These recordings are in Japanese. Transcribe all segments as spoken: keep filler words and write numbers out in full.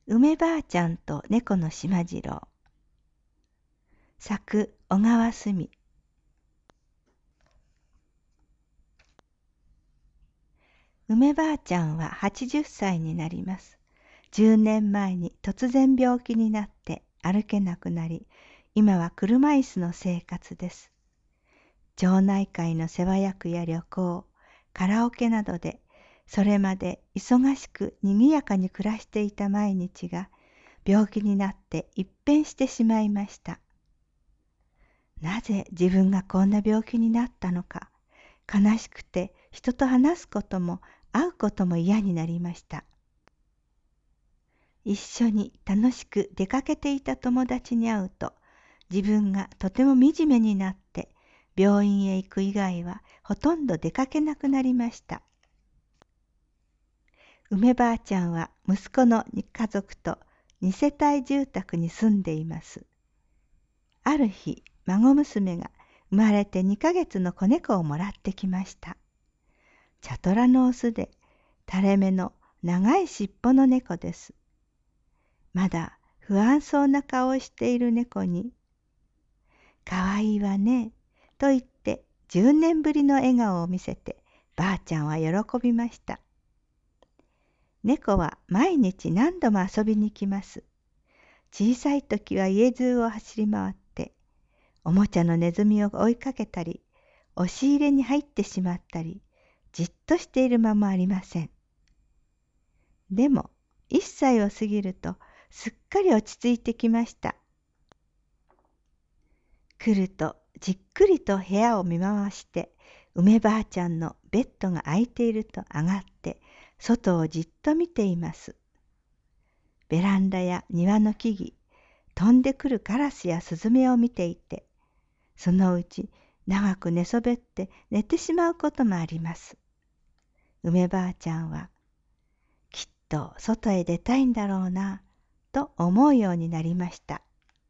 梅ばあちゃんと猫のしまじろう。作小川すみ。梅ばあちゃんははちじゅっさいになります。じゅうねんまえに突然病気になって歩けなくなり、今は車椅子の生活です。町内会の世話役や旅行、カラオケなどで、それまで忙しく賑やかに暮らしていた毎日が、病気になって一変してしまいました。なぜ自分がこんな病気になったのか、悲しくて人と話すことも会うことも嫌になりました。一緒に楽しく出かけていた友達に会うと、自分がとても惨めになって病院へ行く以外はほとんど出かけなくなりました。梅ばあちゃんは息子の家族と二世帯住宅に住んでいます。ある日、孫娘が生まれてにかげつの子猫をもらってきました。茶虎のオスで垂れ目の長い尻尾の猫です。まだ不安そうな顔をしている猫に、かわいいわね、と言ってじゅうねんぶりの笑顔を見せてばあちゃんは喜びました。猫は毎日何度も遊びに来ます。小さい時は家中を走り回って、おもちゃのネズミを追いかけたり、押し入れに入ってしまったり、じっとしている間もありません。でも、一歳を過ぎると、すっかり落ち着いてきました。来ると、じっくりと部屋を見回して、梅ばあちゃんのベッドが空いていると上がって、外をじっと見ています。ベランダや庭の木々、飛んでくるカラスやスズメを見ていて、そのうち長く寝そべって寝てしまうこともあります。梅ばあちゃんは、きっと外へ出たいんだろうな、と思うようになりました。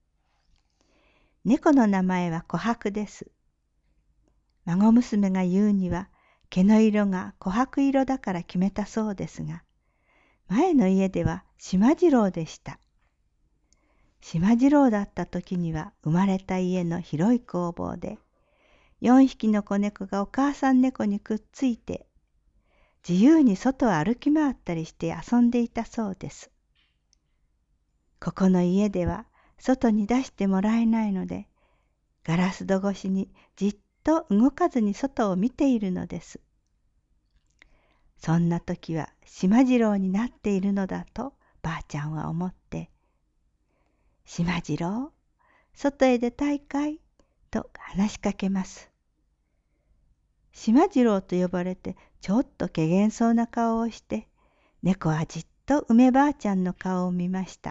猫の名前は琥珀です。孫娘が言うには、毛の色が琥珀色だから決めたそうですが、前の家ではしまじろうでした。しまじろうだった時には生まれた家の広い工房で、よんひきの子猫がお母さん猫にくっついて、自由に外を歩き回ったりして遊んでいたそうです。ここの家では外に出してもらえないので、ガラス戸越しにじっと動かずに外を見ているのです。そんな時はしまじろうになっているのだとばあちゃんは思って、しまじろう、外へ出たいかいと話しかけます。しまじろうと呼ばれてちょっと怪げそうな顔をして、猫はじっと梅ばあちゃんの顔を見ました。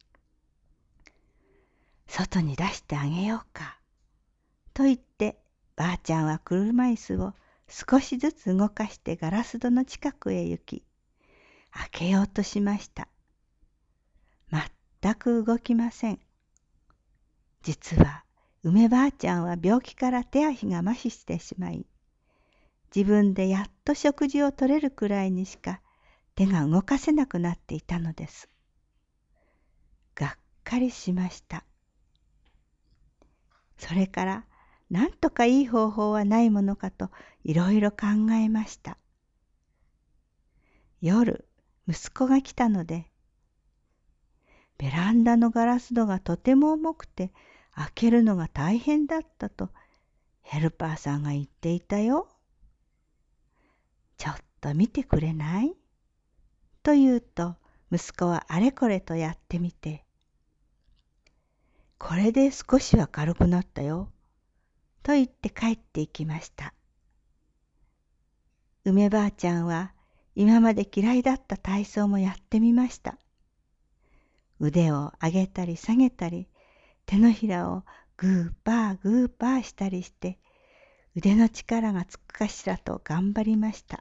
外に出してあげようか、と言ってばあちゃんは車椅子を少しずつ動かしてガラス戸の近くへ行き、開けようとしました。全く動きません。実は梅ばあちゃんは病気から手足が麻痺してしまい、自分でやっと食事を取れるくらいにしか手が動かせなくなっていたのです。がっかりしました。それからなんとかいい方法はないものかといろいろ考えました。夜、息子が来たので、ベランダのガラス戸がとても重くて開けるのが大変だったとヘルパーさんが言っていたよ。ちょっと見てくれない?と言うと、息子はあれこれとやってみて、これで少しは軽くなったよ、と言って帰っていきました。梅ばあちゃんは今まで嫌いだった体操もやってみました。腕を上げたり下げたり、手のひらをグーパーグーパーしたりして、腕の力がつくかしらと頑張りました。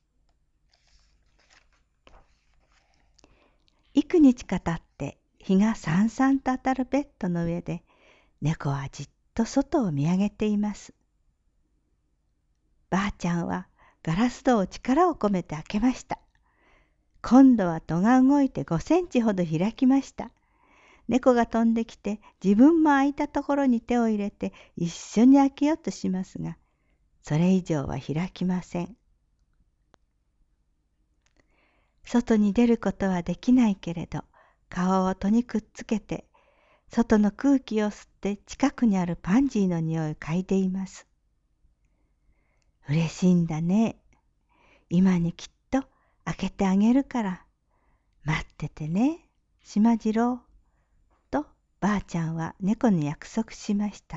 幾日か経って日がさんさんと当たるベッドの上で、猫はじっと外を見上げています。ばあちゃんはガラス戸を力を込めて開けました。 今度は戸が動いてごセンチほど開きました。猫が飛んできて自分も開いたところに手を入れて一緒に開けようとしますが、それ以上は開きません。外に出ることはできないけれど、顔を戸にくっつけて、外の空気を吸って近くにあるパンジーの匂いを嗅いでいます。嬉しいんだね。今にきっと開けてあげるから、待っててね、しまじろう。とばあちゃんは猫に約束しました。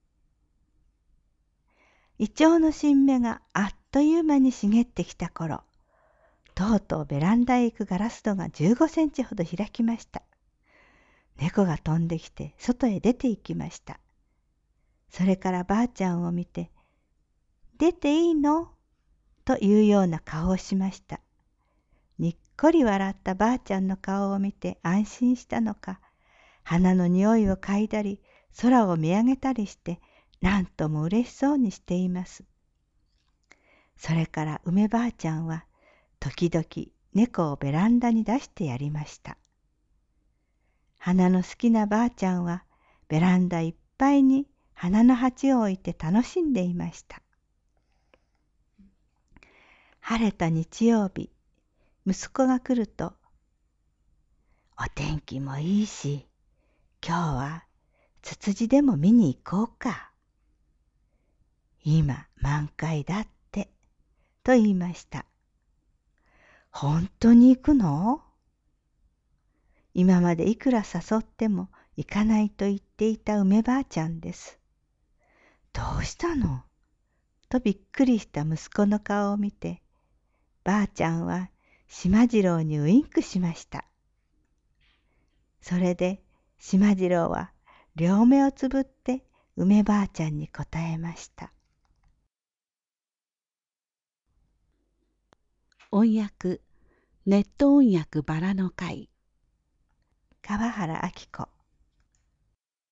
イチョウの新芽があっという間に茂ってきた頃、とうとうベランダへ行くガラス戸がじゅうごセンチほど開きました。猫が飛んできて外へ出て行きました。それからばあちゃんを見て、出ていいのというような顔をしました。にっこり笑ったばあちゃんの顔を見て安心したのか、花の匂いを嗅いだり、空を見上げたりして、なんとも嬉しそうにしています。それから梅ばあちゃんは、時々猫をベランダに出してやりました。花の好きなばあちゃんは、ベランダいっぱいに花の鉢を置いて楽しんでいました。晴れた日曜日、息子が来ると、お天気もいいし、今日はツツジでも見に行こうか。今満開だって、と言いました。本当に行くの？今までいくら誘っても行かないと言っていた梅ばあちゃんです。どうしたの？とびっくりした息子の顔を見て、ばあちゃんはしまじろうにウインクしました。それでしまじろうは両目をつぶって梅ばあちゃんに答えました。 音訳、ネット音訳バラの会。 川原明子。